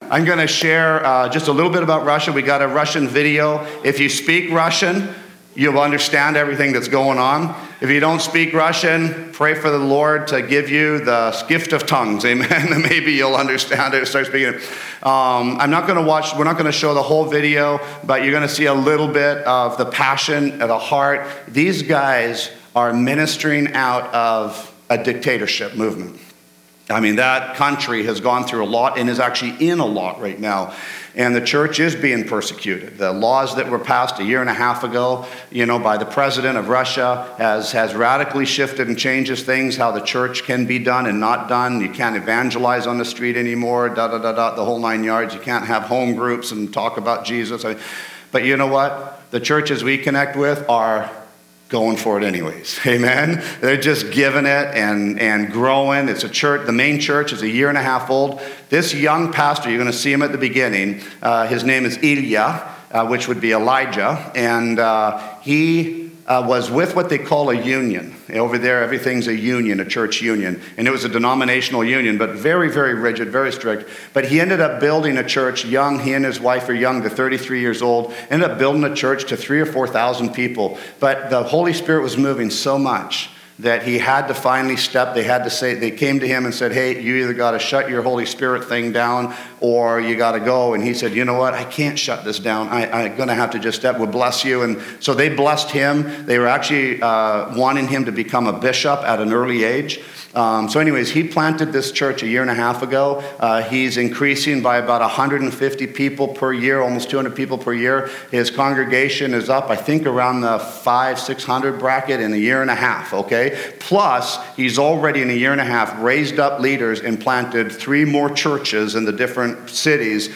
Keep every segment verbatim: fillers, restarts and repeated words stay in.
I'm going to share uh, just a little bit about Russia. We got a Russian video. If you speak Russian, you'll understand everything that's going on. If you don't speak Russian, pray for the Lord to give you the gift of tongues, amen, and maybe you'll understand it and start speaking it. Um, I'm not going to watch, we're not going to show the whole video, but you're going to see a little bit of the passion of the heart. These guys are ministering out of a dictatorship movement. I mean, that country has gone through a lot and is actually in a lot right now. And the church is being persecuted. The laws that were passed a year and a half ago, you know, by the president of Russia has, has radically shifted and changes things, how the church can be done and not done. You can't evangelize on the street anymore, da, da, da, da, the whole nine yards. You can't have home groups and talk about Jesus. But you know what? The churches we connect with are going for it anyways. Amen. They're just giving it and, and growing. It's a church. The main church is a year and a half old. This young pastor, you're going to see him at the beginning. Uh, his name is Ilya, uh, which would be Elijah. And uh, he uh, was with what they call a union. Over there, everything's a union, a church union. And it was a denominational union, but very, very rigid, very strict. But he ended up building a church young. He and his wife are young. They're thirty-three years old. Ended up building a church to three or four thousand people. But the Holy Spirit was moving so much that he had to finally step. They had to say, they came to him and said, hey, you either got to shut your Holy Spirit thing down or you got to go. And he said, you know what? I can't shut this down. I, I'm going to have to just step. We'll bless you. And so they blessed him. They were actually uh, wanting him to become a bishop at an early age. Um, so anyways, he planted this church a year and a half ago. Uh, he's increasing by about one hundred fifty people per year, almost two hundred people per year. His congregation is up, I think, around the five, six hundred bracket in a year and a half, okay? Plus, he's already in a year and a half raised up leaders and planted three more churches in the different cities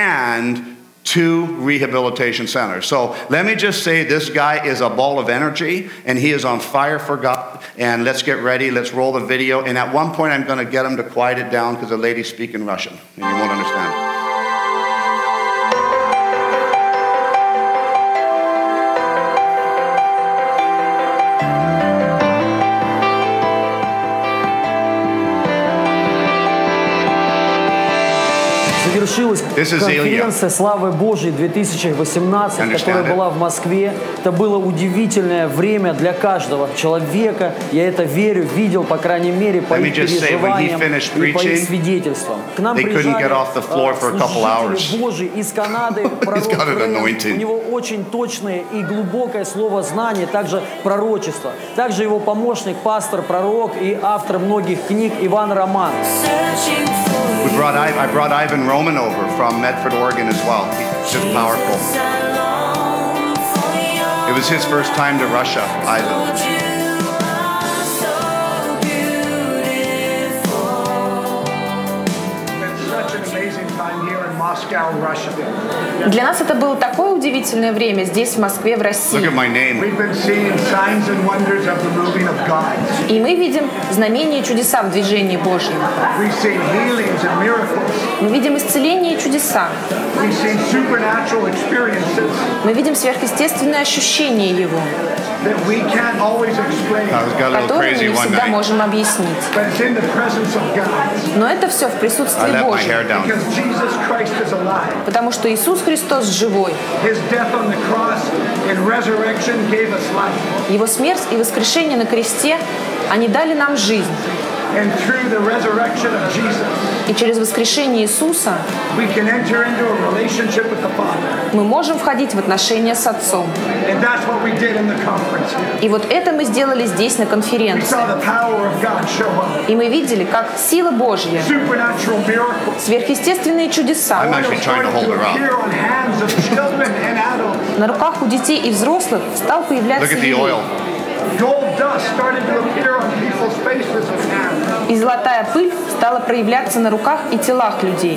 and two rehabilitation centers. So let me just say this guy is a ball of energy and he is on fire for God. And let's get ready. Let's roll the video. And at one point, I'm going to get him to quiet it down because the lady's speaking Russian and you won't understand. Завершилась конференция «Славы Божьей» две тысячи восемнадцать, которая была в Москве. Это было удивительное время для каждого человека. Я это верю, видел, по крайней мере, по их переживаниям и по их свидетельствам. К нам приезжали служители Божьи из Канады, пророк Рэм. У него очень точное и глубокое слово знание, также пророчество. Также его помощник, пастор, пророк и автор многих книг Иван Роман. We brought, I brought Ivan Roman over from Medford, Oregon as well. He's just powerful. It was his first time to Russia, Ivan. Для нас это было такое удивительное время здесь, в Москве, в России. И мы видим знамения и чудеса в движении Божьем. Мы видим исцеление и чудеса. Мы видим сверхъестественные ощущения Его, которые мы не всегда можем объяснить. Но это все в присутствии Божьем. Потому что Иисус Христос живой. Его смерть и воскрешение на кресте, они дали нам жизнь. И через воскрешение Иисуса мы можем входить в отношения с Отцом. И вот это мы сделали здесь на конференции. И мы видели, как сила Божья, сверхъестественные чудеса на руках у детей и взрослых стал появляться елей. И золотая пыль стала проявляться на руках и телах людей.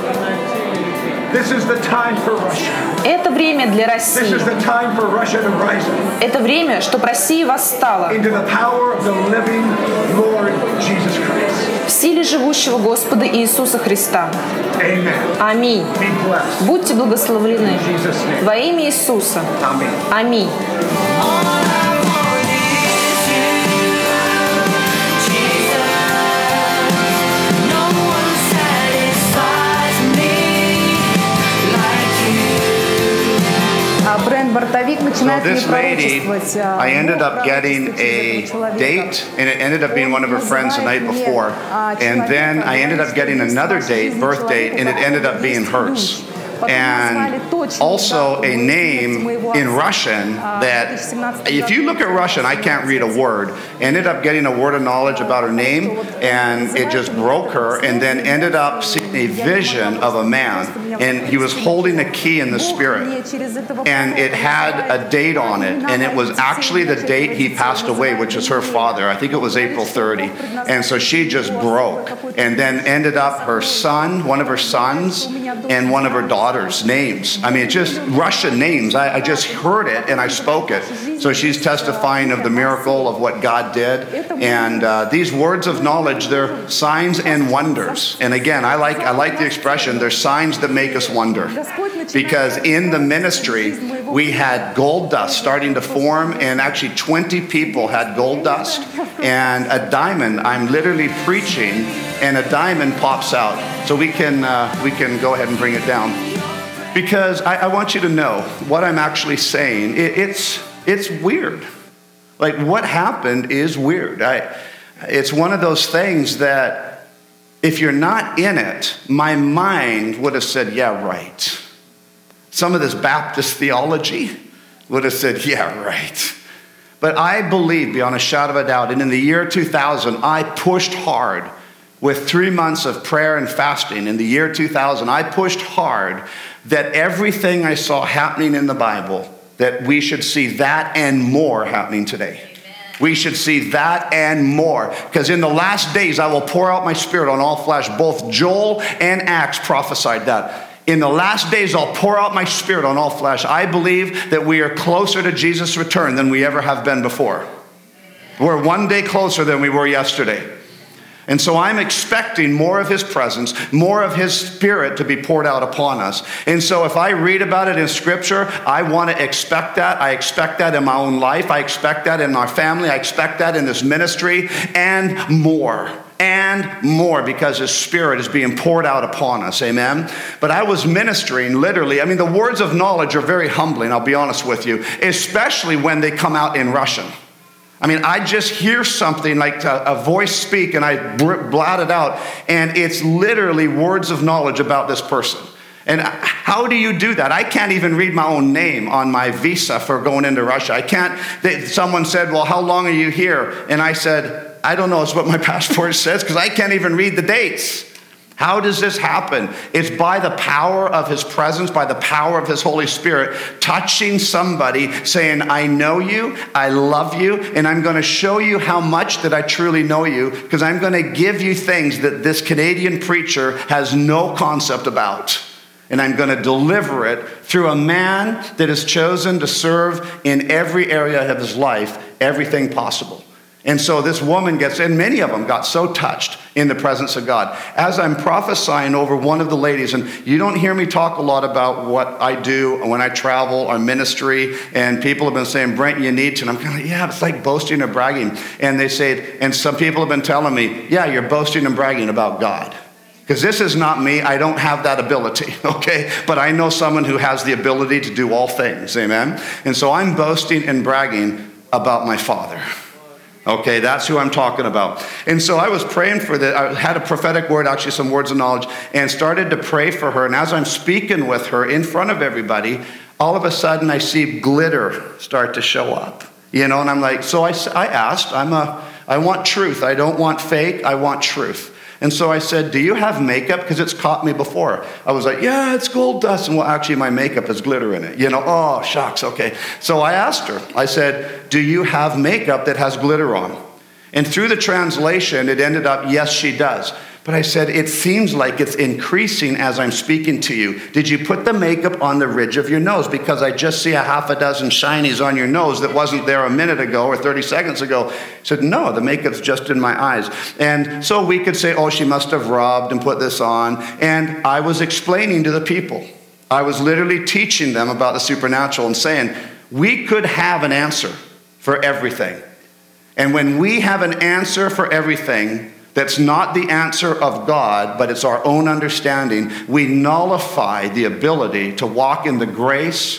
Это время для России. Это время, чтобы Россия восстала в силе живущего Господа Иисуса Христа. Аминь. Будьте благословлены во имя Иисуса. Аминь. No one satisfies me. So this lady, I ended up getting a date, and it ended up being one of her friends the night before. And then I ended up getting another date, birth date, and it ended up being hers. And also a name in Russian that, if you look at Russian, I can't read a word. Ended up getting a word of knowledge about her name, and it just broke her, and then ended up seeing a vision of a man, and he was holding a key in the spirit, and it had a date on it, and it was actually the date he passed away, which is her father. I think it was April thirtieth. And so she just broke, and then ended up her son, one of her sons, and one of her daughters. Daughters' names. I mean, just Russian names. I, I just heard it and I spoke it. So she's testifying of the miracle of what God did. And uh, these words of knowledge, they're signs and wonders. And again, I like I like the expression, they're signs that make us wonder. Because in the ministry, we had gold dust starting to form, and actually twenty people had gold dust. And a diamond, I'm literally preaching, and a diamond pops out. So we can uh, we can go ahead and bring it down. Because I, I want you to know what I'm actually saying. It, it's it's weird. Like, what happened is weird. I, it's one of those things that if you're not in it, my mind would have said, yeah, right. Some of this Baptist theology would have said, yeah, right. But I believe, beyond a shadow of a doubt, and in the year two thousand, I pushed hard. With three months of prayer and fasting in the year two thousand, I pushed hard that everything I saw happening in the Bible, that we should see that and more happening today. Amen. We should see that and more. Because in the last days, I will pour out my spirit on all flesh. Both Joel and Acts prophesied that. In the last days, I'll pour out my spirit on all flesh. I believe that we are closer to Jesus' return than we ever have been before. We're one day closer than we were yesterday. And so I'm expecting more of his presence, more of his spirit to be poured out upon us. And so if I read about it in scripture, I want to expect that. I expect that in my own life. I expect that in our family. I expect that in this ministry, and more. And more, because his spirit is being poured out upon us. Amen. But I was ministering literally. I mean, the words of knowledge are very humbling, I'll be honest with you, especially when they come out in Russian. I mean, I just hear something like a, a voice speak, and I blot it out, and it's literally words of knowledge about this person. And how do you do that? I can't even read my own name on my visa for going into Russia. I can't. They, someone said, well, how long are you here? And I said, I don't know. It's what my passport says, because I can't even read the dates. How does this happen? It's by the power of his presence, by the power of his Holy Spirit, touching somebody, saying, I know you, I love you, and I'm going to show you how much that I truly know you, because I'm going to give you things that this Canadian preacher has no concept about. And I'm going to deliver it through a man that is chosen to serve in every area of his life, everything possible. And so this woman gets, and many of them got so touched in the presence of God. As I'm prophesying over one of the ladies, and you don't hear me talk a lot about what I do when I travel, our ministry, and people have been saying, Brent, you need to. And I'm kind of like, yeah, it's like boasting or bragging. And they say, and some people have been telling me, yeah, you're boasting and bragging about God. Because this is not me. I don't have that ability, okay? But I know someone who has the ability to do all things, amen? And so I'm boasting and bragging about my Father. Okay, that's who I'm talking about. And so I was praying for that. I had a prophetic word, actually some words of knowledge, and started to pray for her. And as I'm speaking with her in front of everybody, all of a sudden I see glitter start to show up. You know, and I'm like, so I, I asked, I'm a, I want truth. I don't want fake. I want truth. And so I said, do you have makeup? Because it's caught me before. I was like, yeah, it's gold dust. And well, actually my makeup has glitter in it. You know, oh, shucks, okay. So I asked her, I said, do you have makeup that has glitter on? And through the translation, it ended up, yes, she does. But I said, it seems like it's increasing as I'm speaking to you. Did you put the makeup on the ridge of your nose? Because I just see a half a dozen shinies on your nose that wasn't there a minute ago or thirty seconds ago. I said, no, the makeup's just in my eyes. And so we could say, oh, she must have rubbed and put this on. And I was explaining to the people. I was literally teaching them about the supernatural and saying, we could have an answer for everything. And when we have an answer for everything, that's not the answer of God, but it's our own understanding, we nullify the ability to walk in the grace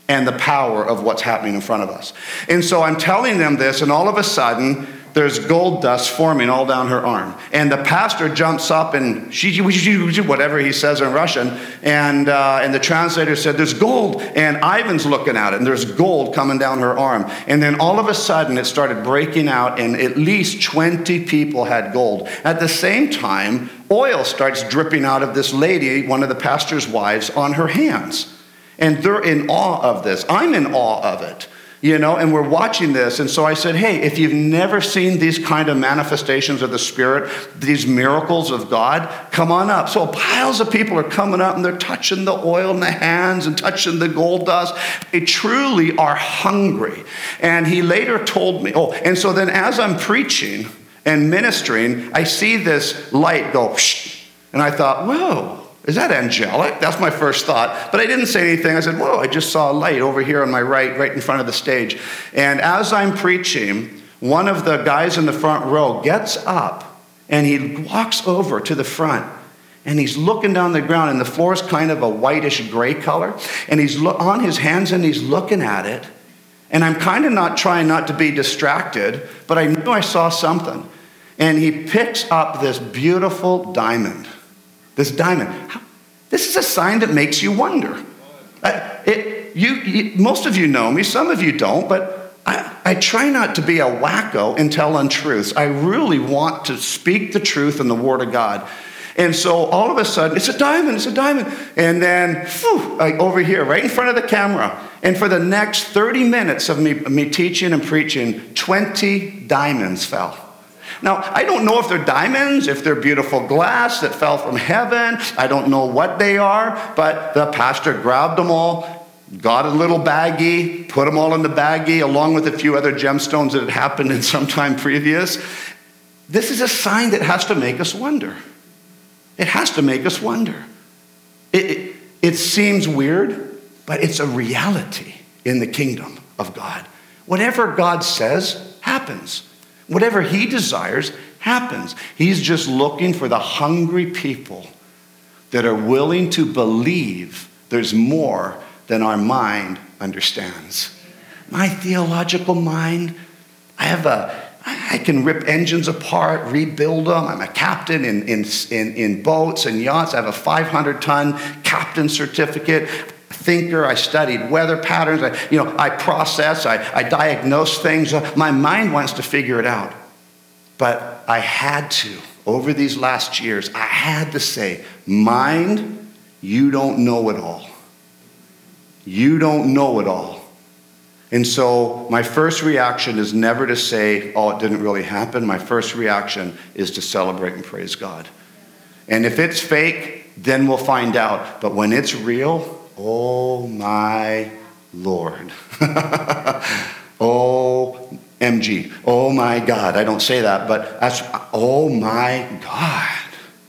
and the power of what's happening in front of us. And so I'm telling them this, and all of a sudden, there's gold dust forming all down her arm. And the pastor jumps up and she, whatever he says in Russian, and uh, and the translator said, there's gold. And Ivan's looking at it, and there's gold coming down her arm. And then all of a sudden, it started breaking out, and at least twenty people had gold. At the same time, oil starts dripping out of this lady, one of the pastor's wives, on her hands. And they're in awe of this. I'm in awe of it. You know, and we're watching this. And so I said, hey, if you've never seen these kind of manifestations of the Spirit, these miracles of God, come on up. So piles of people are coming up and they're touching the oil in the hands and touching the gold dust. They truly are hungry. And he later told me, oh, and so then as I'm preaching and ministering, I see this light go, shh, and I thought, whoa. Is that angelic? That's my first thought. But I didn't say anything. I said, whoa, I just saw a light over here on my right, right in front of the stage. And as I'm preaching, one of the guys in the front row gets up and he walks over to the front and he's looking down the ground and the floor is kind of a whitish gray color. And he's lo- on his hands and he's looking at it. And I'm kind of not trying not to be distracted, but I knew I saw something. And he picks up this beautiful diamond. This diamond. This is a sign that makes you wonder. Uh, it, you, you, most of you know me, some of you don't, but I, I try not to be a wacko and tell untruths. I really want to speak the truth and the Word of God. And so all of a sudden, it's a diamond, it's a diamond. And then, whew, like over here, right in front of the camera. And for the next thirty minutes of me, me teaching and preaching, twenty diamonds fell. Now, I don't know if they're diamonds, if they're beautiful glass that fell from heaven. I don't know what they are, but the pastor grabbed them all, got a little baggie, put them all in the baggie, along with a few other gemstones that had happened in some time previous. This is a sign that has to make us wonder. It has to make us wonder. It, it, it seems weird, but it's a reality in the kingdom of God. Whatever God says happens. Whatever he desires happens. He's just looking for the hungry people that are willing to believe there's more than our mind understands. My theological mind, I have a, I can rip engines apart, rebuild them. I'm a captain in, in, in, in boats and yachts. I have a five hundred ton captain certificate. Thinker, I studied weather patterns, I, you know, I process, I, I diagnose things. My mind wants to figure it out. But I had to, over these last years, I had to say, mind, you don't know it all. You don't know it all. And so my first reaction is never to say, oh, it didn't really happen. My first reaction is to celebrate and praise God. And if it's fake, then we'll find out. But when it's real, oh my Lord. Oh, M G. Oh my God. I don't say that, but that's, oh my God.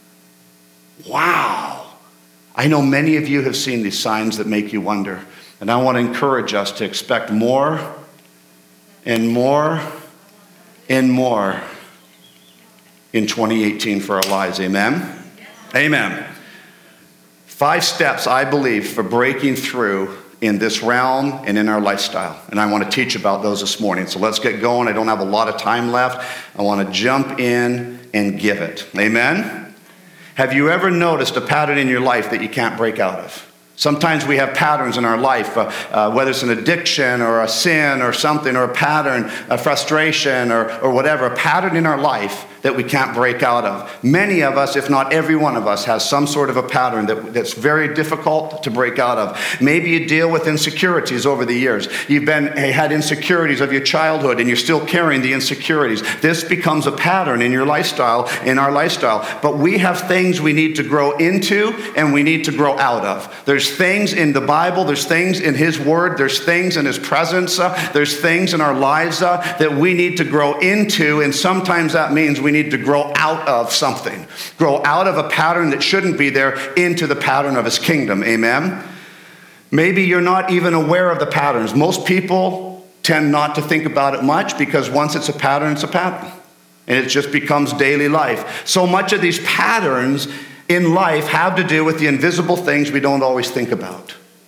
Wow. I know many of you have seen these signs that make you wonder. And I want to encourage us to expect more and more and more in twenty eighteen for our lives. Amen? Amen. Five steps, I believe, for breaking through in this realm and in our lifestyle. And I want to teach about those this morning. So let's get going. I don't have a lot of time left. I want to jump in and give it. Amen? Have you ever noticed a pattern in your life that you can't break out of? Sometimes we have patterns in our life, uh, uh, whether it's an addiction or a sin or something, or a pattern, a frustration or, or whatever, a pattern in our life that we can't break out of. Many of us, if not every one of us, has some sort of a pattern that, that's very difficult to break out of. Maybe you deal with insecurities over the years. You've been had insecurities of your childhood and you're still carrying the insecurities. This becomes a pattern in your lifestyle, in our lifestyle. But we have things we need to grow into and we need to grow out of. There's things in the Bible, there's things in His Word, there's things in His presence, uh, there's things in our lives uh, that we need to grow into, and sometimes that means we need to grow out of something. Grow out of a pattern that shouldn't be there into the pattern of His kingdom. Amen? Maybe you're not even aware of the patterns. Most people tend not to think about it much because once it's a pattern, it's a pattern. And it just becomes daily life. So much of these patterns in life have to do with the invisible things we don't always think about.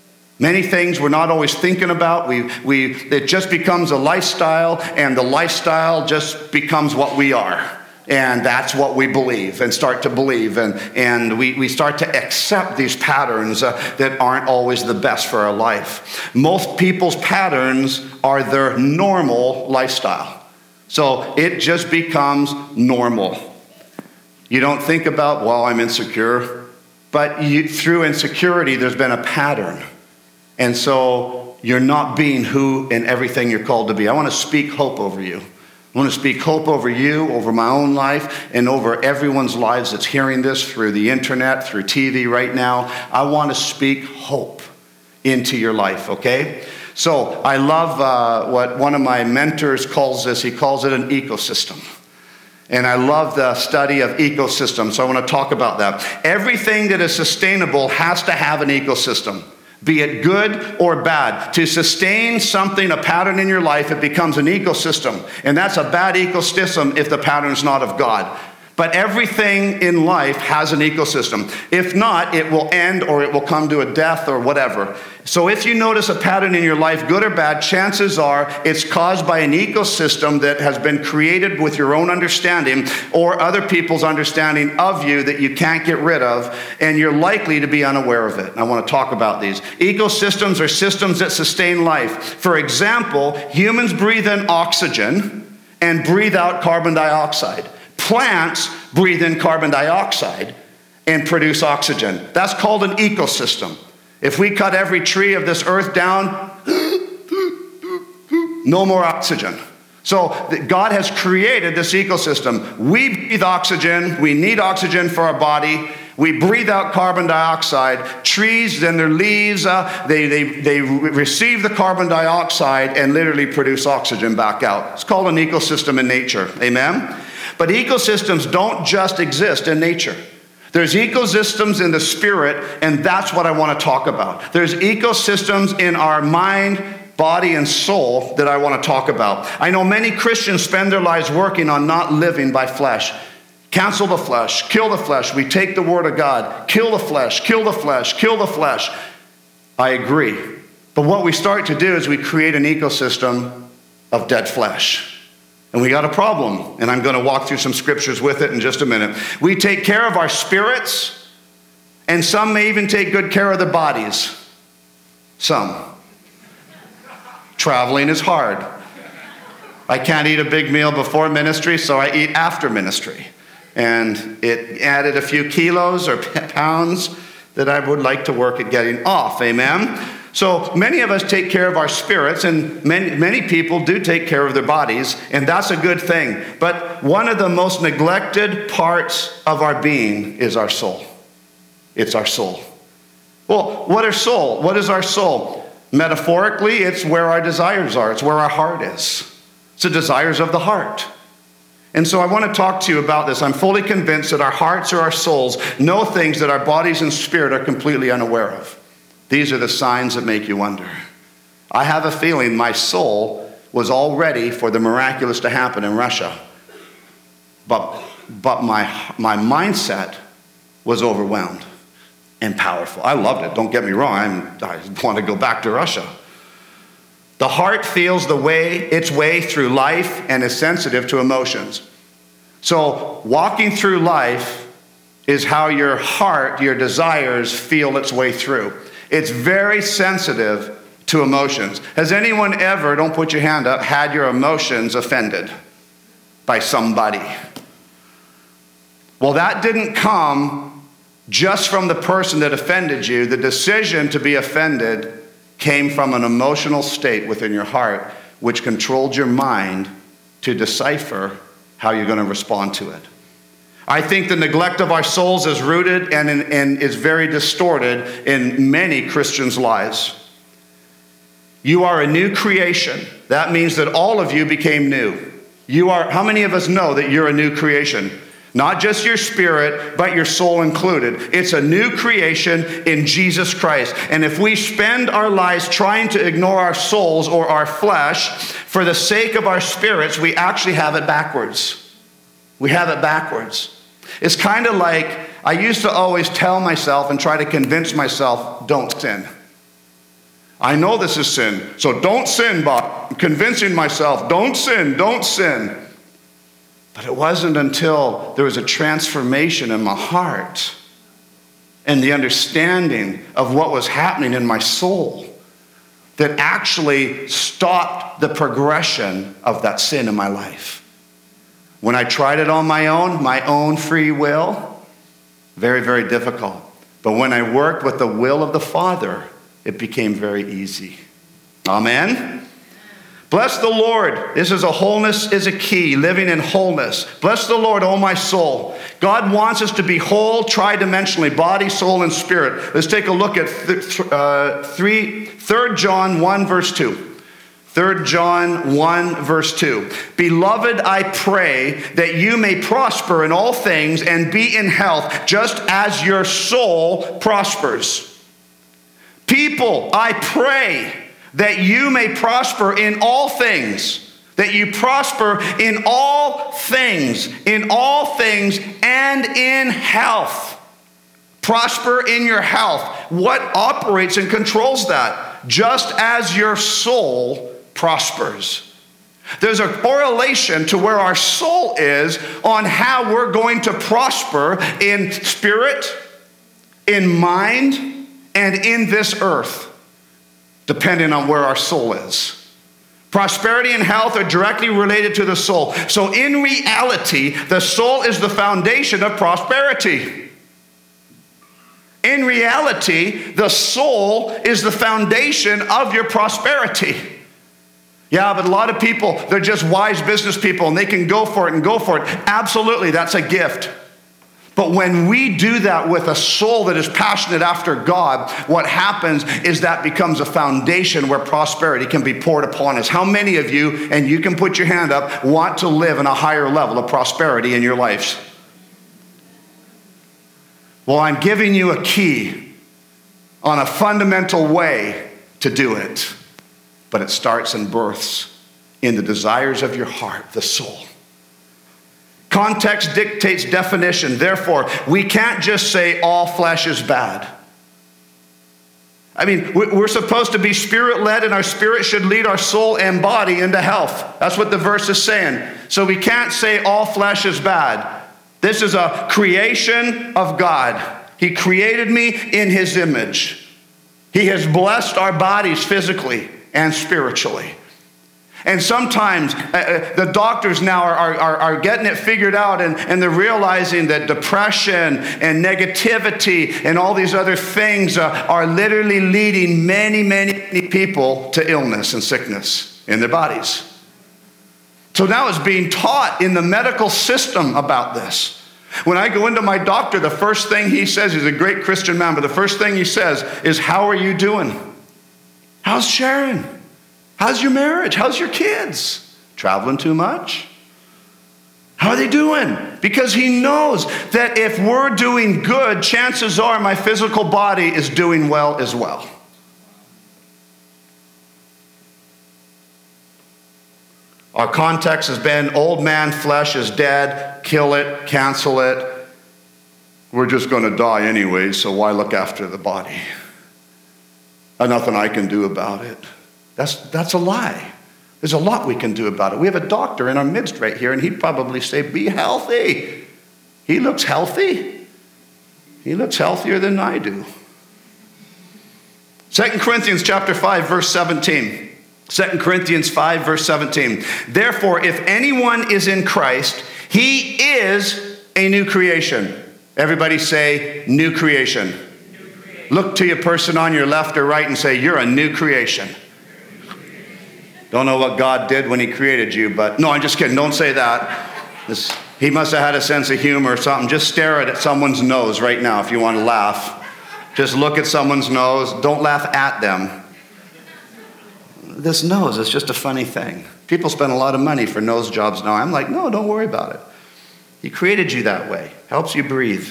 Many things we're not always thinking about. We, we, it just becomes a lifestyle, and the lifestyle just becomes what we are. And that's what we believe and start to believe. And, and we, we start to accept these patterns uh, that aren't always the best for our life. Most people's patterns are their normal lifestyle. So it just becomes normal. You don't think about, well, I'm insecure. But you, through insecurity, there's been a pattern. And so you're not being who and everything you're called to be. I want to speak hope over you. I want to speak hope over you, over my own life, and over everyone's lives that's hearing this through the internet, through T V right now. I want to speak hope into your life, okay? So I love uh, what one of my mentors calls this. He calls it an ecosystem. And I love the study of ecosystems, so I want to talk about that. Everything that is sustainable has to have an ecosystem. Be it good or bad. To sustain something, a pattern in your life, it becomes an ecosystem. And that's a bad ecosystem if the pattern's not of God. But everything in life has an ecosystem. If not, it will end or it will come to a death or whatever. So if you notice a pattern in your life, good or bad, chances are it's caused by an ecosystem that has been created with your own understanding or other people's understanding of you that you can't get rid of, and you're likely to be unaware of it. I want to talk about these. Ecosystems are systems that sustain life. For example, humans breathe in oxygen and breathe out carbon dioxide. Plants breathe in carbon dioxide and produce oxygen. That's called an ecosystem. If we cut every tree of this earth down, no more oxygen. So God has created this ecosystem. We breathe oxygen. We need oxygen for our body. We breathe out carbon dioxide. Trees, then their leaves, uh, they, they, they receive the carbon dioxide and literally produce oxygen back out. It's called an ecosystem in nature. Amen? But ecosystems don't just exist in nature. There's ecosystems in the spirit, and that's what I want to talk about. There's ecosystems in our mind, body, and soul that I want to talk about. I know many Christians spend their lives working on not living by flesh. Cancel the flesh, kill the flesh. We take the word of God. Kill the flesh, kill the flesh, kill the flesh. I agree. But what we start to do is we create an ecosystem of dead flesh. And we got a problem, and I'm going to walk through some scriptures with it in just a minute. We take care of our spirits, and some may even take good care of their bodies. Some. Traveling is hard. I can't eat a big meal before ministry, so I eat after ministry. And it added a few kilos or pounds that I would like to work at getting off. Amen? So many of us take care of our spirits, and many, many people do take care of their bodies, and that's a good thing. But one of the most neglected parts of our being is our soul. It's our soul. Well, what is soul? What is our soul? Metaphorically, it's where our desires are. It's where our heart is. It's the desires of the heart. And so I want to talk to you about this. I'm fully convinced that our hearts or our souls know things that our bodies and spirit are completely unaware of. These are the signs that make you wonder. I have a feeling my soul was all ready for the miraculous to happen in Russia. But, but my, my mindset was overwhelmed and powerful. I loved it. Don't get me wrong. I'm, I want to go back to Russia. The heart feels the way, its way through life and is sensitive to emotions. So walking through life is how your heart, your desires feel its way through. It's very sensitive to emotions. Has anyone ever, don't put your hand up, had your emotions offended by somebody? Well, that didn't come just from the person that offended you. The decision to be offended came from an emotional state within your heart, which controlled your mind to decipher how you're going to respond to it. I think the neglect of our souls is rooted and, in, and is very distorted in many Christians' lives. You are a new creation. That means that all of you became new. You are, how many of us know that you're a new creation? Not just your spirit, but your soul included. It's a new creation in Jesus Christ. And if we spend our lives trying to ignore our souls or our flesh for the sake of our spirits, we actually have it backwards. We have it backwards. It's kind of like I used to always tell myself and try to convince myself, don't sin. I know this is sin, so don't sin, Bob. I'm convincing myself, don't sin, don't sin. But it wasn't until there was a transformation in my heart and the understanding of what was happening in my soul that actually stopped the progression of that sin in my life. When I tried it on my own, my own free will, very, very difficult. But when I worked with the will of the Father, it became very easy. Amen? Bless the Lord. This is a wholeness is a key, living in wholeness. Bless the Lord, oh my soul. God wants us to be whole tridimensionally, body, soul, and spirit. Let's take a look at th- uh, three, Third John one, verse two. Third John one, verse two. Beloved, I pray that you may prosper in all things and be in health, just as your soul prospers. People, I pray that you may prosper in all things, that you prosper in all things, in all things and in health. Prosper in your health. What operates and controls that? Just as your soul prospers. There's a correlation to where our soul is on how we're going to prosper in spirit, in mind, and in this earth, depending on where our soul is. Prosperity and health are directly related to the soul. So in reality, the soul is the foundation of prosperity. In reality, the soul is the foundation of your prosperity. Yeah, but a lot of people, they're just wise business people and they can go for it and go for it. Absolutely, that's a gift. But when we do that with a soul that is passionate after God, what happens is that becomes a foundation where prosperity can be poured upon us. How many of you, and you can put your hand up, want to live in a higher level of prosperity in your lives? Well, I'm giving you a key on a fundamental way to do it. But it starts and births in the desires of your heart, the soul. Context dictates definition. Therefore, we can't just say all flesh is bad. I mean, we're supposed to be spirit-led, and our spirit should lead our soul and body into health. That's what the verse is saying. So we can't say all flesh is bad. This is a creation of God. He created me in his image. He has blessed our bodies physically and spiritually. And sometimes uh, the doctors now are, are, are getting it figured out, and, and they're realizing that depression and negativity and all these other things uh, are literally leading many, many, many people to illness and sickness in their bodies. So now it's being taught in the medical system about this. When I go into my doctor, the first thing he says, he's a great Christian man, but the first thing he says is, how are you doing? How's Sharon? How's your marriage? How's your kids? Traveling too much? How are they doing? Because he knows that if we're doing good, chances are my physical body is doing well as well. Our context has been old man flesh is dead, kill it, cancel it. We're just going to die anyway, so why look after the body? There's nothing I can do about it. That's, that's a lie. There's a lot we can do about it. We have a doctor in our midst right here, and he'd probably say, be healthy. He looks healthy. He looks healthier than I do. Second Corinthians chapter five, verse seventeen. Second Corinthians five, verse seventeen. Therefore, if anyone is in Christ, he is a new creation. Everybody say, new creation. New creation. Look to your person on your left or right and say, you're a new creation. Don't know what God did when he created you, but no, I'm just kidding. Don't say that. This, he must have had a sense of humor or something. Just stare at someone's nose right now if you want to laugh. Just look at someone's nose. Don't laugh at them. This nose is just a funny thing. People spend a lot of money for nose jobs now. I'm like, no, don't worry about it. He created you that way. Helps you breathe.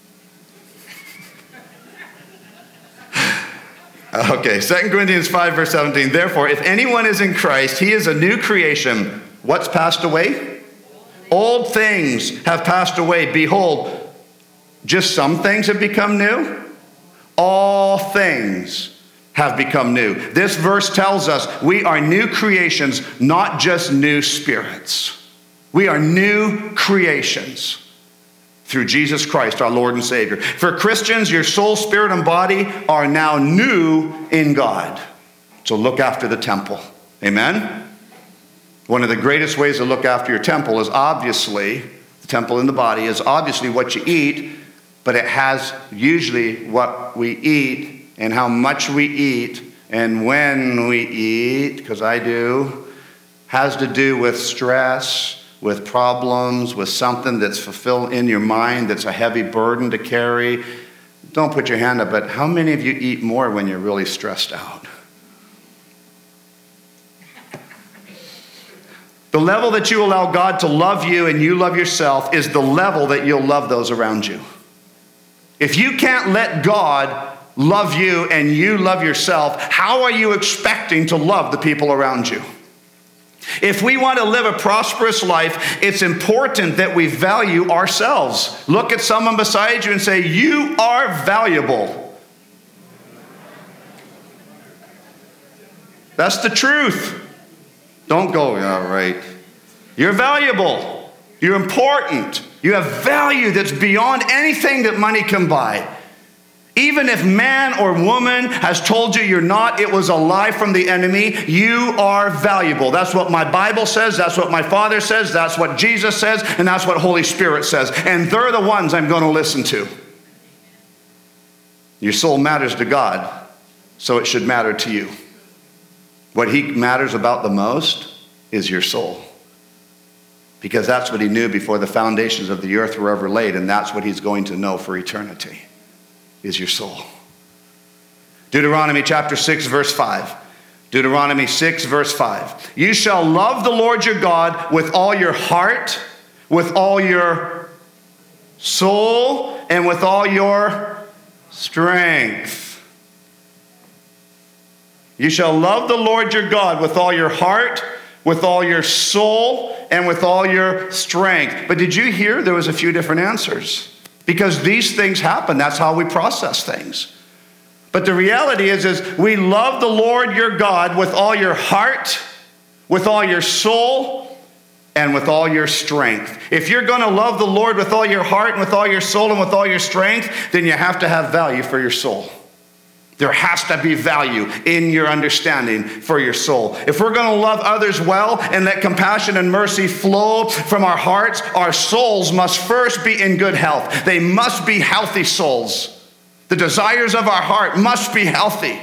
Okay, Second Corinthians five, verse seventeen. Therefore, if anyone is in Christ, he is a new creation. What's passed away? Old things have passed away. Behold, just some things have become new. All things have become new. This verse tells us we are new creations, not just new spirits. We are new creations through Jesus Christ, our Lord and Savior. For Christians, your soul, spirit, and body are now new in God. So look after the temple. Amen? One of the greatest ways to look after your temple is obviously, the temple in the body is obviously what you eat, but it has usually what we eat and how much we eat and when we eat, because I do, has to do with stress, with problems, with something that's fulfilled in your mind that's a heavy burden to carry. Don't put your hand up, but how many of you eat more when you're really stressed out? The level that you allow God to love you and you love yourself is the level that you'll love those around you. If you can't let God love you and you love yourself, how are you expecting to love the people around you? If we want to live a prosperous life, it's important that we value ourselves. Look at someone beside you and say, you are valuable. That's the truth. Don't go, all right. You're valuable. You're important. You have value that's beyond anything that money can buy. Even if man or woman has told you you're not, it was a lie from the enemy. You are valuable. That's what my Bible says. That's what my Father says. That's what Jesus says. And that's what Holy Spirit says. And they're the ones I'm going to listen to. Your soul matters to God, so it should matter to you. What he matters about the most is your soul. Because that's what he knew before the foundations of the earth were ever laid. And that's what he's going to know for eternity. Is your soul. Deuteronomy chapter six, verse five. Deuteronomy six, verse five. You shall love the Lord your God with all your heart, with all your soul, and with all your strength. You shall love the Lord your God with all your heart, with all your soul, and with all your strength. But did you hear there was a few different answers? Because these things happen. That's how we process things. But the reality is, is we love the Lord your God with all your heart, with all your soul, and with all your strength. If you're going to love the Lord with all your heart and with all your soul and with all your strength, then you have to have value for your soul. There has to be value in your understanding for your soul. If we're going to love others well and let compassion and mercy flow from our hearts, our souls must first be in good health. They must be healthy souls. The desires of our heart must be healthy.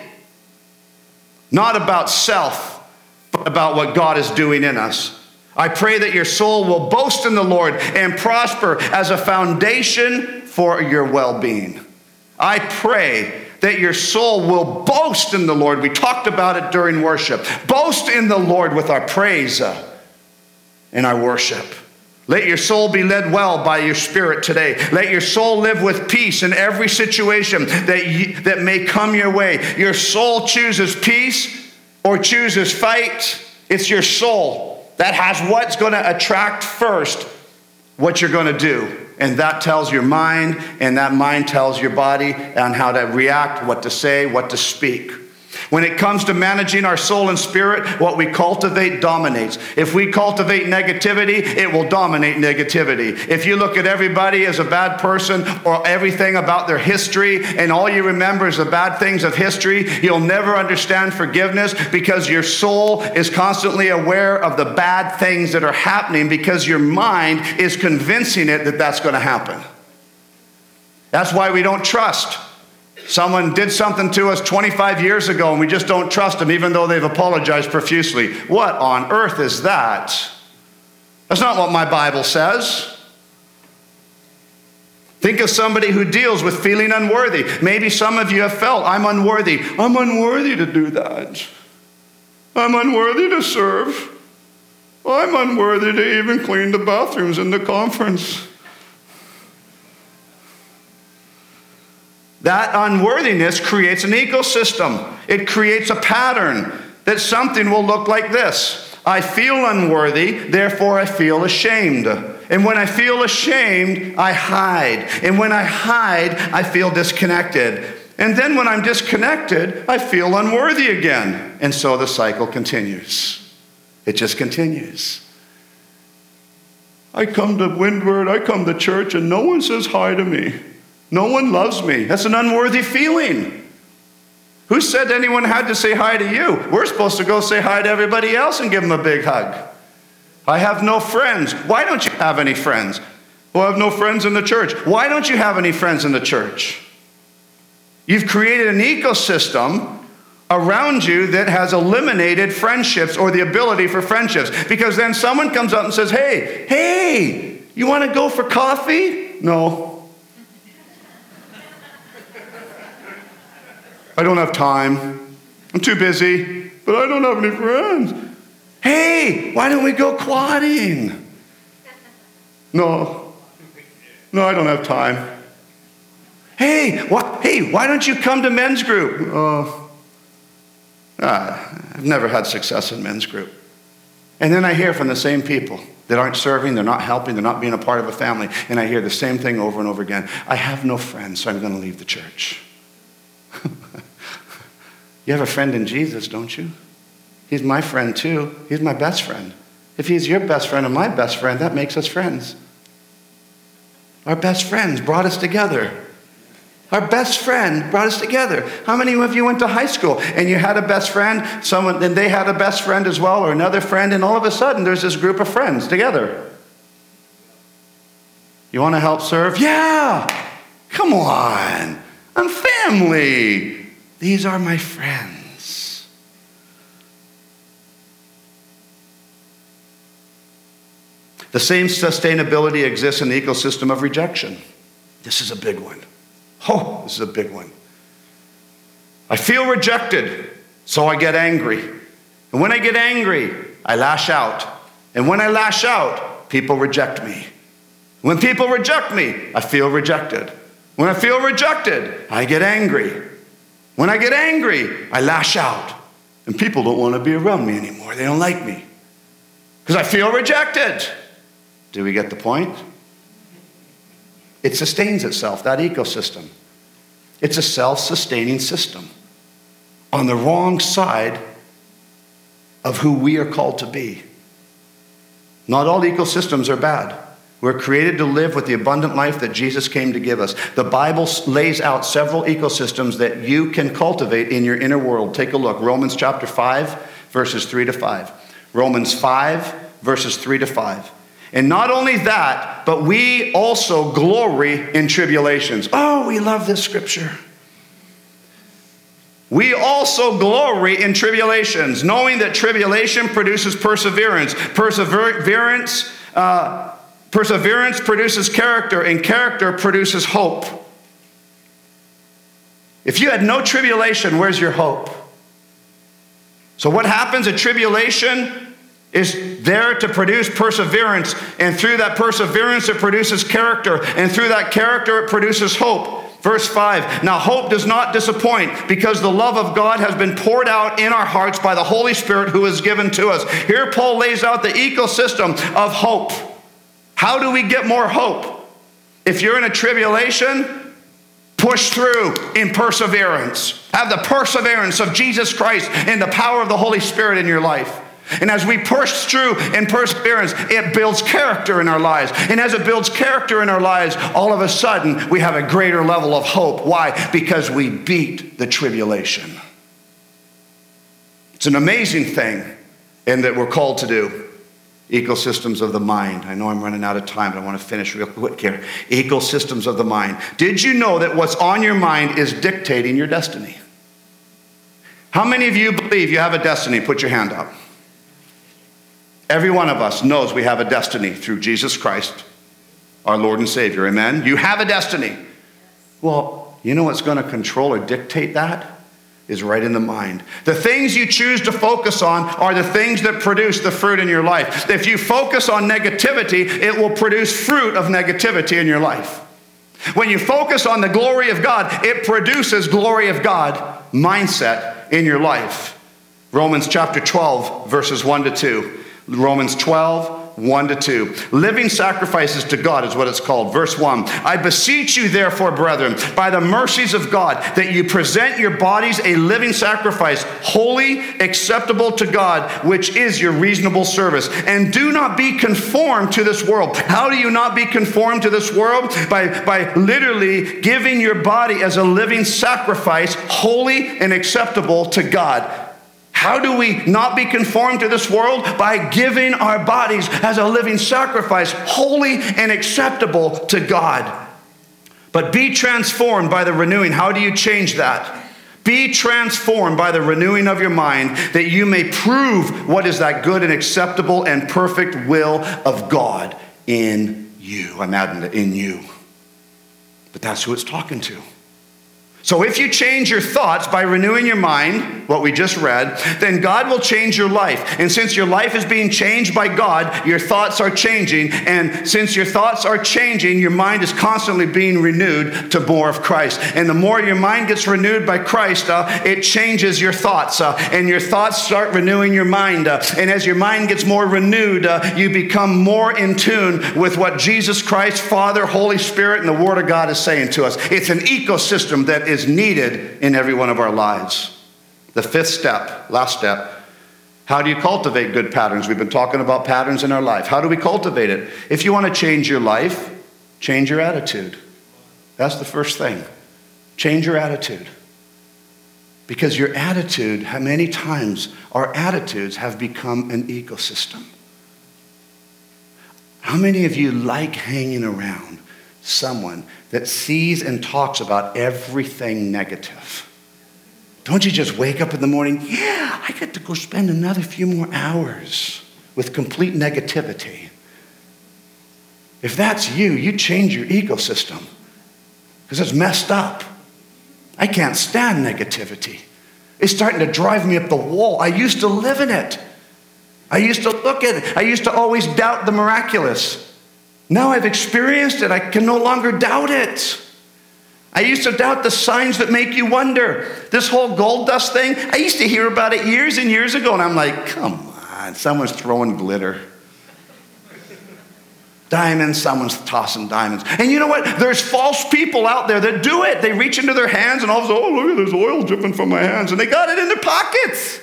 Not about self, but about what God is doing in us. I pray that your soul will boast in the Lord and prosper as a foundation for your well-being. I pray that your soul will boast in the Lord. We talked about it during worship. Boast in the Lord with our praise uh, and our worship. Let your soul be led well by your spirit today. Let your soul live with peace in every situation that, you, that may come your way. Your soul chooses peace or chooses fight. It's your soul that has what's going to attract first what you're going to do. And that tells your mind, and that mind tells your body on how to react, what to say, what to speak. When it comes to managing our soul and spirit, what we cultivate dominates. If we cultivate negativity, it will dominate negativity. If you look at everybody as a bad person or everything about their history, and all you remember is the bad things of history, you'll never understand forgiveness because your soul is constantly aware of the bad things that are happening because your mind is convincing it that that's going to happen. That's why we don't trust. Someone did something to us twenty-five years ago and we just don't trust them even though they've apologized profusely. What on earth is that? That's not what my Bible says. Think of somebody who deals with feeling unworthy. Maybe some of you have felt, I'm unworthy. I'm unworthy to do that. I'm unworthy to serve. I'm unworthy to even clean the bathrooms in the conference. That unworthiness creates an ecosystem. It creates a pattern that something will look like this. I feel unworthy, therefore I feel ashamed. And when I feel ashamed, I hide. And when I hide, I feel disconnected. And then when I'm disconnected, I feel unworthy again. And so the cycle continues. It just continues. I come to Windward, I come to church, and no one says hi to me. No one loves me. That's an unworthy feeling. Who said anyone had to say hi to you? We're supposed to go say hi to everybody else and give them a big hug. I have no friends. Why don't you have any friends? Well, I have no friends in the church. Why don't you have any friends in the church? You've created an ecosystem around you that has eliminated friendships or the ability for friendships. Because then someone comes up and says, hey, hey, you want to go for coffee? No. I don't have time. I'm too busy, but I don't have any friends. Hey, why don't we go quadding? No. No, I don't have time. Hey, wh- hey, why don't you come to men's group? Oh. Ah, I've never had success in men's group. And then I hear from the same people that aren't serving, they're not helping, they're not being a part of a family, and I hear the same thing over and over again. I have no friends, so I'm going to leave the church. You have a friend in Jesus, don't you? He's my friend too. He's my best friend. If he's your best friend and my best friend, that makes us friends. Our best friends brought us together. Our best friend brought us together. How many of you went to high school and you had a best friend, someone, and they had a best friend as well, or another friend, and all of a sudden there's this group of friends together. You want to help serve? Yeah! Come on! I'm family! These are my friends. The same sustainability exists in the ecosystem of rejection. This is a big one. Oh, this is a big one. I feel rejected, so I get angry. And when I get angry, I lash out. And when I lash out, people reject me. When people reject me, I feel rejected. When I feel rejected, I get angry. When I get angry, I lash out. And people don't want to be around me anymore. They don't like me. Because I feel rejected. Do we get the point? It sustains itself, that ecosystem. It's a self-sustaining system on the wrong side of who we are called to be. Not all ecosystems are bad. We're created to live with the abundant life that Jesus came to give us. The Bible lays out several ecosystems that you can cultivate in your inner world. Take a look. Romans chapter five, verses three to five. Romans five, verses three to five. And not only that, but we also glory in tribulations. Oh, we love this scripture. We also glory in tribulations, knowing that tribulation produces perseverance. Perseverance, uh, perseverance produces character, and character produces hope. If you had no tribulation, where's your hope? So what happens? A tribulation is there to produce perseverance, and through that perseverance it produces character, and through that character it produces hope. Verse five, now hope does not disappoint, because the love of God has been poured out in our hearts by the Holy Spirit who is given to us. Here Paul lays out the ecosystem of hope. How do we get more hope? If you're in a tribulation, push through in perseverance. Have the perseverance of Jesus Christ and the power of the Holy Spirit in your life. And as we push through in perseverance, it builds character in our lives. And as it builds character in our lives, all of a sudden we have a greater level of hope. Why? Because we beat the tribulation. It's an amazing thing, and that we're called to do. Ecosystems of the mind. I know I'm running out of time, but I want to finish real quick here. Ecosystems of the mind. Did you know that what's on your mind is dictating your destiny? How many of you believe you have a destiny? Put your hand up. Every one of us knows we have a destiny through Jesus Christ, our Lord and Savior. Amen? You have a destiny. Well, you know what's going to control or dictate that? Is right in the mind. The things you choose to focus on are the things that produce the fruit in your life. If you focus on negativity, it will produce fruit of negativity in your life. When you focus on the glory of God, it produces glory of God mindset in your life. Romans chapter twelve, verses one to two. Romans twelve, one to two. Living sacrifices to God is what it's called. Verse one, I beseech you therefore, brethren, by the mercies of God, that you present your bodies a living sacrifice, holy, acceptable to God, which is your reasonable service. And do not be conformed to this world. How do you not be conformed to this world? By, by literally giving your body as a living sacrifice, holy and acceptable to God. How do we not be conformed to this world? By giving our bodies as a living sacrifice, holy and acceptable to God. But be transformed by the renewing. How do you change that? Be transformed by the renewing of your mind, that you may prove what is that good and acceptable and perfect will of God in you. I'm adding it, in you. But that's who it's talking to. So if you change your thoughts by renewing your mind, what we just read, then God will change your life. And since your life is being changed by God, your thoughts are changing. And since your thoughts are changing, your mind is constantly being renewed to more of Christ. And the more your mind gets renewed by Christ, uh, it changes your thoughts. Uh, and your thoughts start renewing your mind. Uh, and as your mind gets more renewed, uh, you become more in tune with what Jesus Christ, Father, Holy Spirit, and the Word of God is saying to us. It's an ecosystem that is needed in every one of our lives. The fifth step, last step, how do you cultivate good patterns? We've been talking about patterns in our life. How do we cultivate it? If you want to change your life, change your attitude. That's the first thing. Change your attitude. Because your attitude, how many times our attitudes have become an ecosystem. How many of you like hanging around someone that sees and talks about everything negative? Don't you just wake up in the morning, yeah, I get to go spend another few more hours with complete negativity. If that's you, you change your ecosystem because it's messed up. I can't stand negativity. It's starting to drive me up the wall. I used to live in it. I used to look at it. I used to always doubt the miraculous. Now I've experienced it. I can no longer doubt it. I used to doubt the signs that make you wonder. This whole gold dust thing, I used to hear about it years and years ago, and I'm like, come on, someone's throwing glitter. Diamonds, someone's tossing diamonds. And you know what? There's false people out there that do it. They reach into their hands and all of a sudden, oh, look at this oil dripping from my hands. And they got it in their pockets.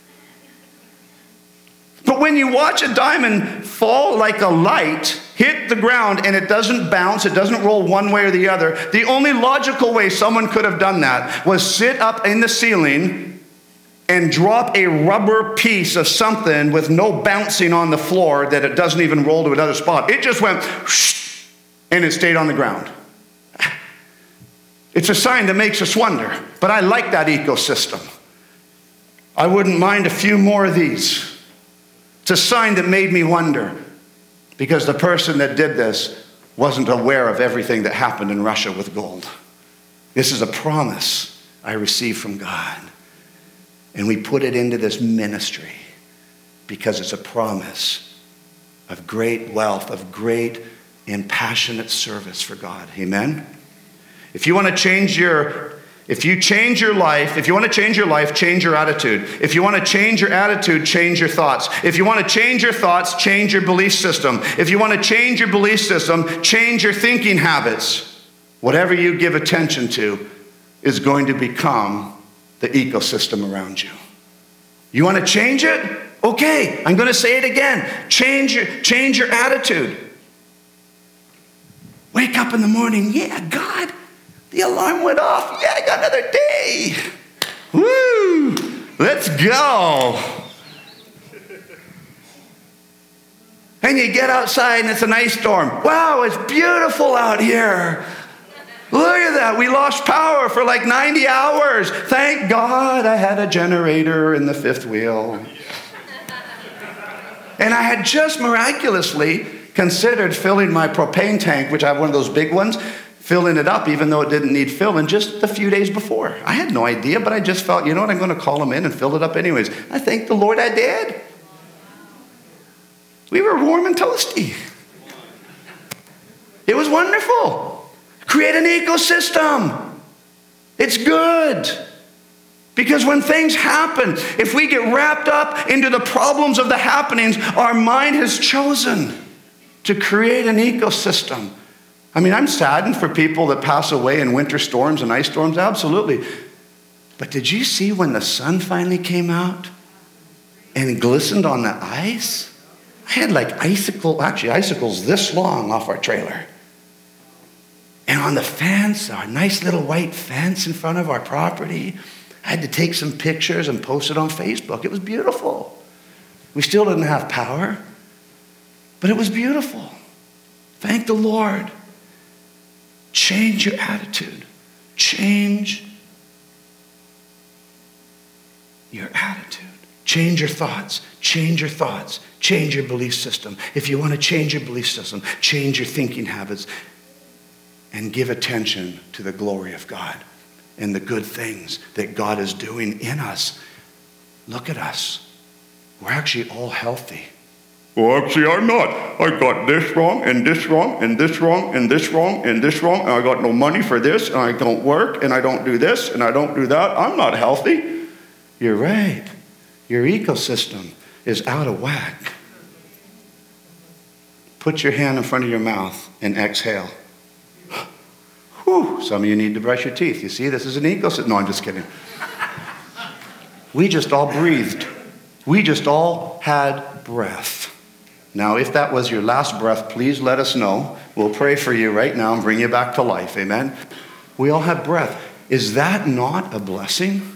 But when you watch a diamond fall like a light, hit the ground, and it doesn't bounce, it doesn't roll one way or the other, the only logical way someone could have done that was sit up in the ceiling and drop a rubber piece of something with no bouncing on the floor that it doesn't even roll to another spot. It just went whoosh, and it stayed on the ground. It's a sign that makes us wonder, but I like that ecosystem. I wouldn't mind a few more of these. It's a sign that made me wonder, because the person that did this wasn't aware of everything that happened in Russia with gold. This is a promise I received from God. And we put it into this ministry because it's a promise of great wealth, of great and passionate service for God. Amen? If you want to change your If you change your life, if you want to change your life, change your attitude. If you want to change your attitude, change your thoughts. If you want to change your thoughts, change your belief system. If you want to change your belief system, change your thinking habits. Whatever you give attention to is going to become the ecosystem around you. You want to change it? Okay, I'm going to say it again. Change your, change your attitude. Wake up in the morning, yeah, God, the alarm went off. Yeah, I got another day. Woo! Let's go. And you get outside and it's an ice storm. Wow, it's beautiful out here. Look at that. We lost power for like ninety hours. Thank God I had a generator in the fifth wheel. And I had just miraculously considered filling my propane tank, which I have one of those big ones, filling it up even though it didn't need filling, just a few days before. I had no idea, but I just felt, you know what, I'm going to call him in and fill it up anyways. I thank the Lord I did. We were warm and toasty. It was wonderful. Create an ecosystem. It's good. Because when things happen, if we get wrapped up into the problems of the happenings, our mind has chosen to create an ecosystem. I mean, I'm saddened for people that pass away in winter storms and ice storms, absolutely. But did you see when the sun finally came out and it glistened on the ice? I had like icicle, actually icicles this long off our trailer. And on the fence, our nice little white fence in front of our property, I had to take some pictures and post it on Facebook. It was beautiful. We still didn't have power, but it was beautiful. Thank the Lord. Change your attitude. Change your attitude. Change your thoughts. Change your thoughts. Change your belief system. If you want to change your belief system, change your thinking habits and give attention to the glory of God and the good things that God is doing in us. Look at us. We're actually all healthy. Well, actually, I'm not. I got this wrong, and this wrong, and this wrong, and this wrong, and this wrong, and I got no money for this, and I don't work, and I don't do this, and I don't do that. I'm not healthy. You're right. Your ecosystem is out of whack. Put your hand in front of your mouth and exhale. Whew, some of you need to brush your teeth. You see, this is an ecosystem. No, I'm just kidding. We just all breathed. We just all had breath. Now, if that was your last breath, please let us know. We'll pray for you right now and bring you back to life. Amen? We all have breath. Is that not a blessing?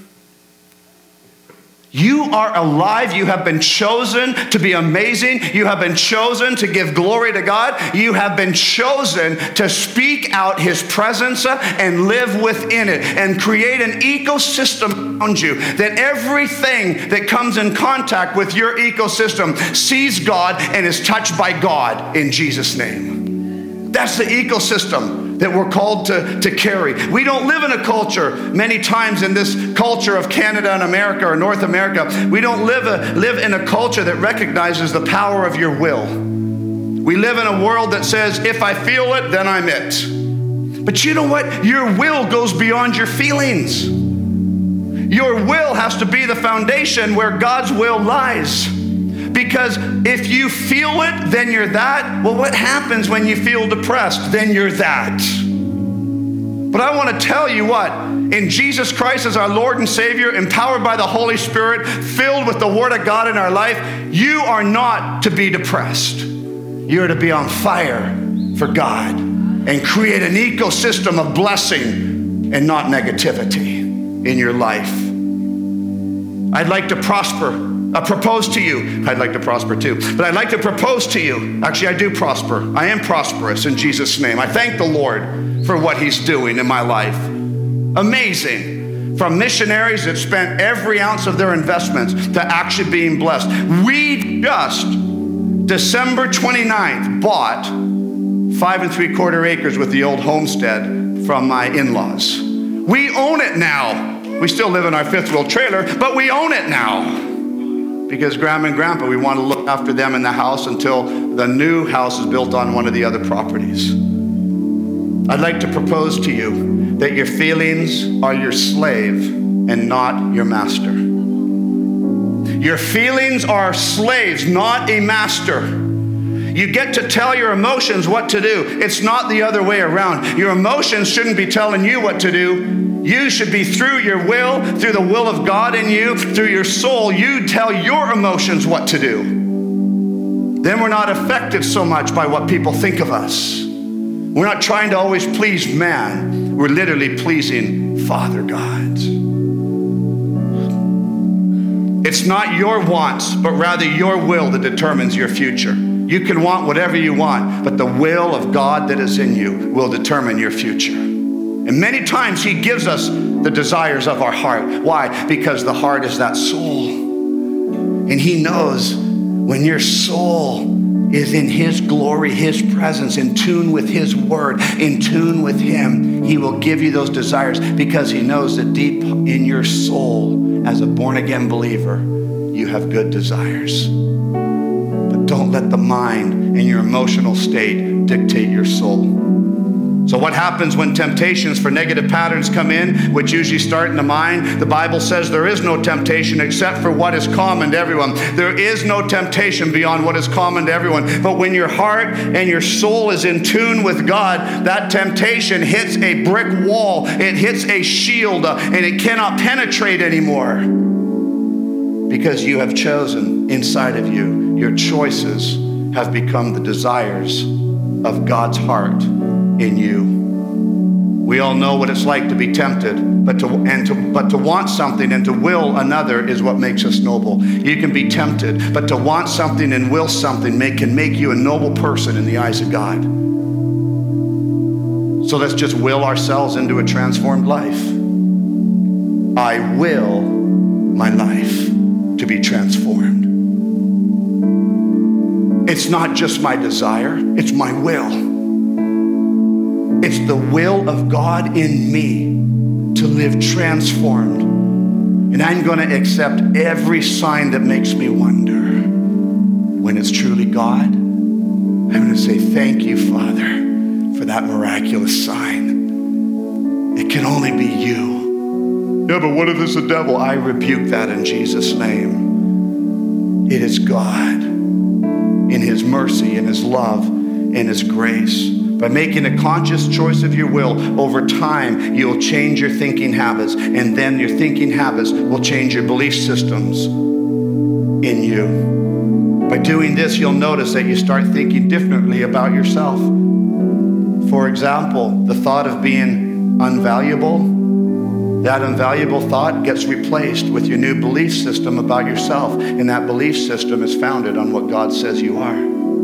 You are alive. You have been chosen to be amazing. You have been chosen to give glory to God. You have been chosen to speak out His presence and live within it and create an ecosystem around you, that everything that comes in contact with your ecosystem sees God and is touched by God in Jesus' name. That's the ecosystem that we're called to, to carry. We don't live in a culture, many times in this culture of Canada and America or North America, we don't live, a, live in a culture that recognizes the power of your will. We live in a world that says, if I feel it, then I'm it. But you know what? Your will goes beyond your feelings. Your will has to be the foundation where God's will lies. Because if you feel it, then you're that. Well, what happens when you feel depressed? Then you're that. But I want to tell you what, in Jesus Christ as our Lord and Savior, empowered by the Holy Spirit, filled with the Word of God in our life, you are not to be depressed. You're to be on fire for God and create an ecosystem of blessing and not negativity in your life. I'd like to prosper. I propose to you. I'd like to prosper too. But I'd like to propose to you. Actually, I do prosper. I am prosperous in Jesus' name. I thank the Lord for what He's doing in my life. Amazing. From missionaries that spent every ounce of their investments to actually being blessed. We just, December twenty-ninth, bought five and three quarter acres with the old homestead from my in-laws. We own it now. We still live in our fifth wheel trailer, but we own it now. Because Grandma and Grandpa, we want to look after them in the house until the new house is built on one of the other properties. I'd like to propose to you that your feelings are your slave and not your master. Your feelings are slaves, not a master. You get to tell your emotions what to do. It's not the other way around. Your emotions shouldn't be telling you what to do. You should be, through your will, through the will of God in you, through your soul, you tell your emotions what to do. Then we're not affected so much by what people think of us. We're not trying to always please man. We're literally pleasing Father God. It's not your wants, but rather your will that determines your future. You can want whatever you want, but the will of God that is in you will determine your future. And many times He gives us the desires of our heart. Why? Because the heart is that soul. And He knows when your soul is in His glory, His presence, in tune with His word, in tune with Him, He will give you those desires because He knows that deep in your soul, as a born-again believer, you have good desires. But don't let the mind and your emotional state dictate your soul. So what happens when temptations for negative patterns come in, which usually start in the mind? The Bible says there is no temptation except for what is common to everyone. There is no temptation beyond what is common to everyone. But when your heart and your soul is in tune with God, that temptation hits a brick wall. It hits a shield, uh, and it cannot penetrate anymore. Because you have chosen inside of you, your choices have become the desires of God's heart in you. We all know what it's like to be tempted, but to and to but to want something and to will another is what makes us noble. You can be tempted, but to want something and will something make, can make you a noble person in the eyes of God. So let's just will ourselves into a transformed life. I will my life to be transformed. It's not just my desire, it's my will. It's the will of God in me to live transformed. And I'm going to accept every sign that makes me wonder. When it's truly God, I'm going to say, thank you, Father, for that miraculous sign. It can only be you. Yeah, but what if it's the devil? I rebuke that in Jesus' name. It is God in his mercy, in his love, in his grace. By making a conscious choice of your will, over time, you'll change your thinking habits, and then your thinking habits will change your belief systems in you. By doing this, you'll notice that you start thinking differently about yourself. For example, the thought of being unvaluable, that unvaluable thought gets replaced with your new belief system about yourself, and that belief system is founded on what God says you are.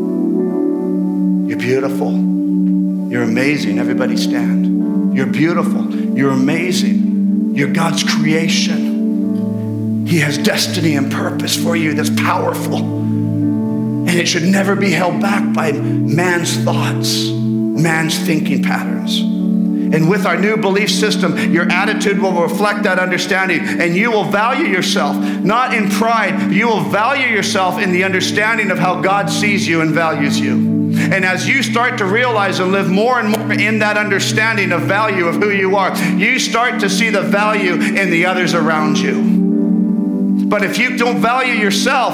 You're beautiful. You're amazing. Everybody stand. You're beautiful. You're amazing. You're God's creation. He has destiny and purpose for you that's powerful. And it should never be held back by man's thoughts, man's thinking patterns. And with our new belief system, your attitude will reflect that understanding, and you will value yourself, not in pride, but you will value yourself in the understanding of how God sees you and values you. And as you start to realize and live more and more in that understanding of value of who you are, you start to see the value in the others around you. But if you don't value yourself,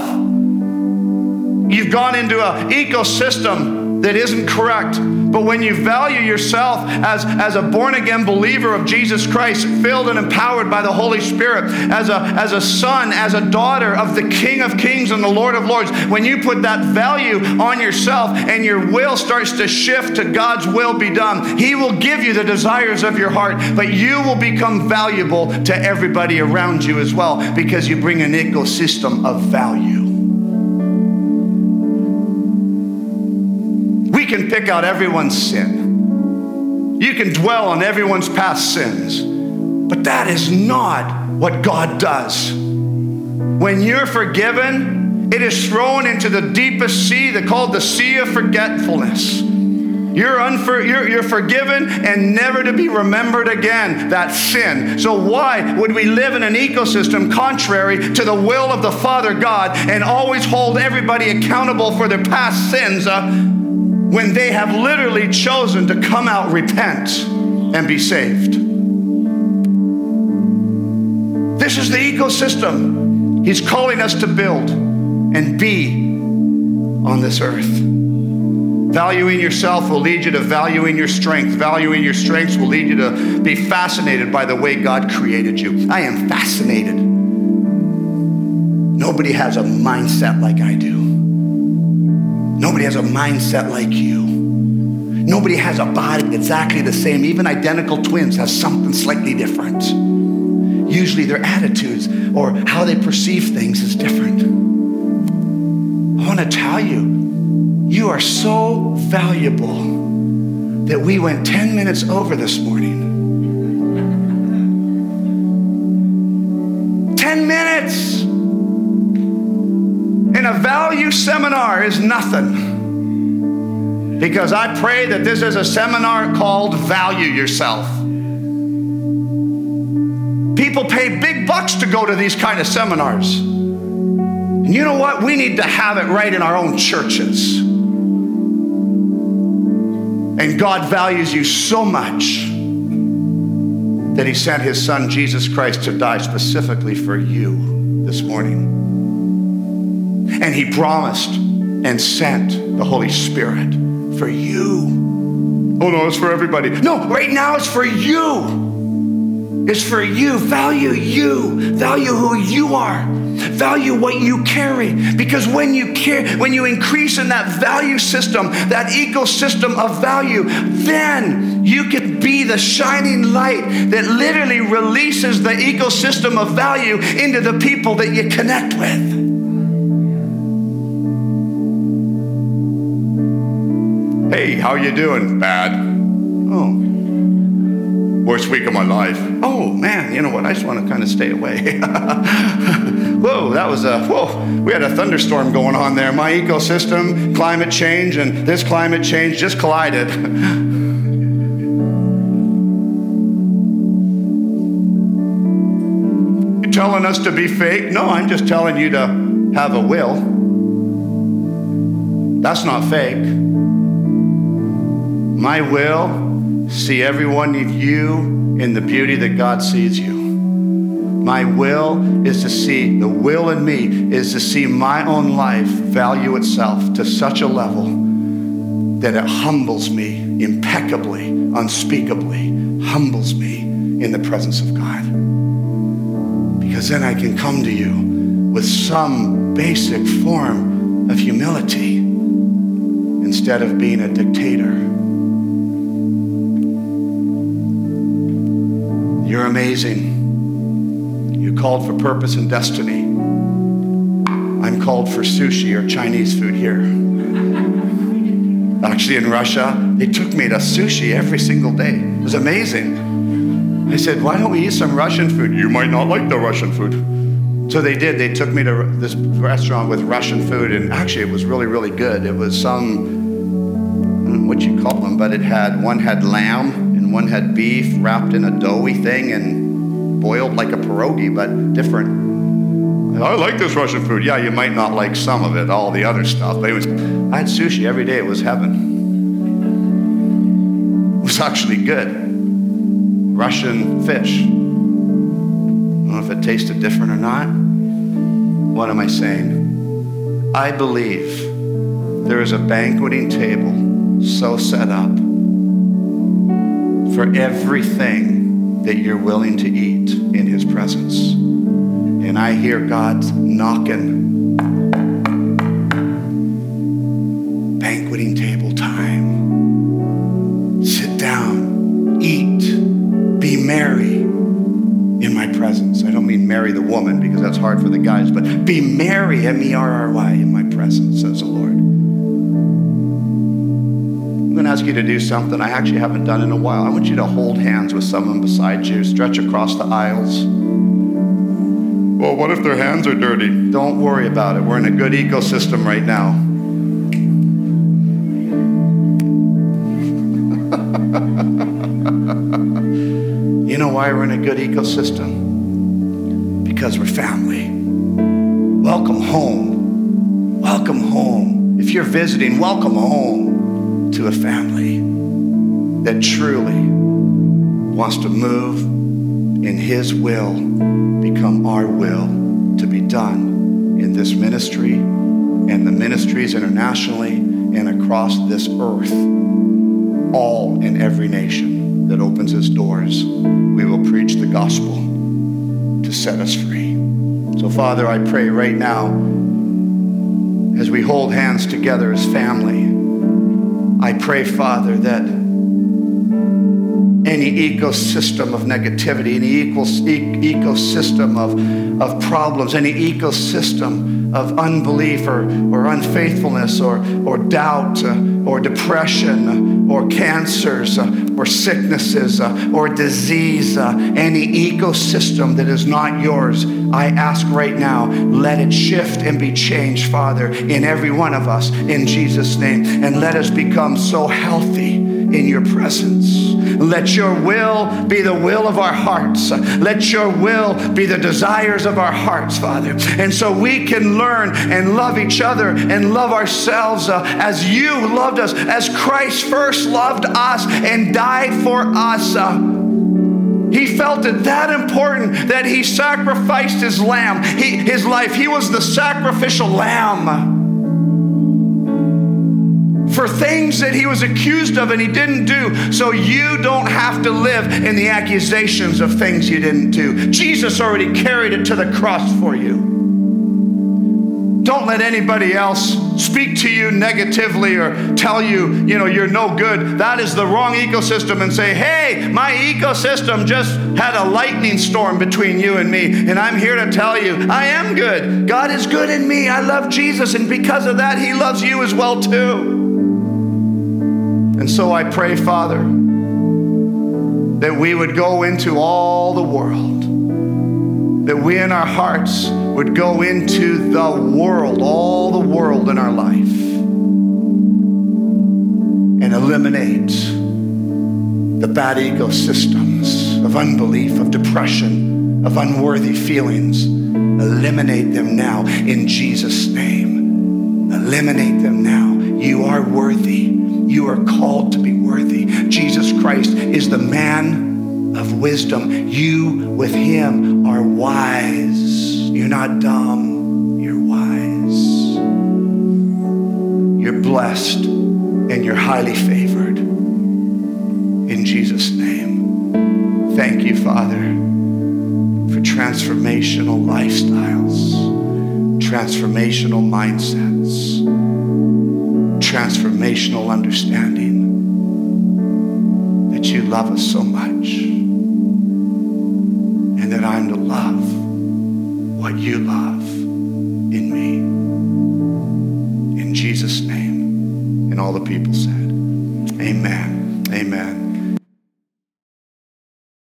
you've gone into an ecosystem that isn't correct. But when you value yourself as, as a born-again believer of Jesus Christ, filled and empowered by the Holy Spirit, as a, as a son, as a daughter of the King of Kings and the Lord of Lords, when you put that value on yourself and your will starts to shift to God's will be done, He will give you the desires of your heart, but you will become valuable to everybody around you as well, because you bring an ecosystem of value. We can pick out everyone's sin. You can dwell on everyone's past sins. But that is not what God does. When you're forgiven, it is thrown into the deepest sea, that's called the sea of forgetfulness. You're, unfor- you're, you're forgiven and never to be remembered again, that sin. So why would we live in an ecosystem contrary to the will of the Father God and always hold everybody accountable for their past sins uh, when they have literally chosen to come out, repent, and be saved? This is the ecosystem He's calling us to build and be on this earth. Valuing yourself will lead you to valuing your strength. Valuing your strengths will lead you to be fascinated by the way God created you. I am fascinated. Nobody has a mindset like I do. Nobody has a mindset like you. Nobody has a body exactly the same. Even identical twins have something slightly different. Usually their attitudes or how they perceive things is different. I want to tell you, you are so valuable that we went ten minutes over this morning. ten minutes in a value seminar is nothing. Because I pray that this is a seminar called Value Yourself. People pay big bucks to go to these kind of seminars. And you know what? We need to have it right in our own churches. And God values you so much that he sent his son, Jesus Christ, to die specifically for you this morning. And he promised and sent the Holy Spirit for you. Oh no, it's for everybody. No, right now it's for you. It's for you. Value you. Value who you are. Value what you carry. Because when you care, when you increase in that value system, that ecosystem of value, then you can be the shining light that literally releases the ecosystem of value into the people that you connect with. Hey, how you doing? Bad. Oh. Worst week of my life. Oh man, you know what? I just want to kind of stay away. Whoa, that was a, whoa. We had a thunderstorm going on there. My ecosystem, climate change, and this climate change just collided. You're telling us to be fake? No, I'm just telling you to have a will. That's not fake. My will, see every one of you in the beauty that God sees you. My will is to see, the will in me is to see my own life value itself to such a level that it humbles me impeccably, unspeakably, humbles me in the presence of God. Because then I can come to you with some basic form of humility instead of being a dictator. You're amazing. You're called for purpose and destiny. I'm called for sushi or Chinese food here. Actually, in Russia, they took me to sushi every single day. It was amazing. I said, why don't we eat some Russian food? You might not like the Russian food. So they did. They took me to this restaurant with Russian food, and actually it was really, really good. It was some, I don't know what you call them, but it had, one had lamb, one had beef wrapped in a doughy thing and boiled like a pierogi, but different. I like this Russian food. Yeah, you might not like some of it, all the other stuff. But it was, I had sushi every day. It was heaven. It was actually good. Russian fish. I don't know if it tasted different or not. What am I saying? I believe there is a banqueting table so set up for everything that you're willing to eat in his presence. And I hear God knocking. Banqueting table time. Sit down, eat, be merry in my presence. I don't mean marry the woman because that's hard for the guys, but be merry, M E R R Y, in my presence, says the Lord. I'm going to ask you to do something I actually haven't done in a while. I want you to hold hands with someone beside you, stretch across the aisles. Well, what if their hands are dirty? Don't worry about it. We're in a good ecosystem right now. You know why we're in a good ecosystem? Because we're family. Welcome home. Welcome home. If you're visiting, welcome home to a family that truly wants to move in his will, become our will to be done in this ministry and the ministries internationally and across this earth, all in every nation that opens its doors. We will preach the gospel to set us free. So Father, I pray right now as we hold hands together as family, I pray, Father, that any ecosystem of negativity, any equal, e- ecosystem of, of problems, any ecosystem of unbelief or, or unfaithfulness or, or doubt uh, or depression or cancers uh, or sicknesses uh, or disease, uh, any ecosystem that is not yours, I ask right now, let it shift and be changed, Father, in every one of us, in Jesus' name. And let us become so healthy in your presence. Let your will be the will of our hearts. Let your will be the desires of our hearts, Father. And so we can learn and love each other and love ourselves uh, as you loved us, as Christ first loved us and died for us. Uh, He felt it that important that he sacrificed his lamb, he, his life. He was the sacrificial lamb for things that he was accused of and he didn't do, so you don't have to live in the accusations of things you didn't do. Jesus already carried it to the cross for you. Don't let anybody else speak to you negatively or tell you, you know, you're no good. That is the wrong ecosystem, and say, hey, my ecosystem just had a lightning storm between you and me, and I'm here to tell you, I am good. God is good in me. I love Jesus, and because of that, he loves you as well too. And so I pray, Father, that we would go into all the world, that we in our hearts would go into the world, all the world in our life, and eliminate the bad ecosystems of unbelief, of depression, of unworthy feelings. Eliminate them now in Jesus' name. Eliminate them now. You are worthy. You are called to be worthy. Jesus Christ is the man of wisdom. You with him are wise. You're not dumb. You're wise. You're blessed and you're highly favored. In Jesus' name. Thank you, Father, for transformational lifestyles, transformational mindsets, transformational understanding that you love us so much and that I'm to love what you love in me. In Jesus' name. And all the people said, amen. Amen.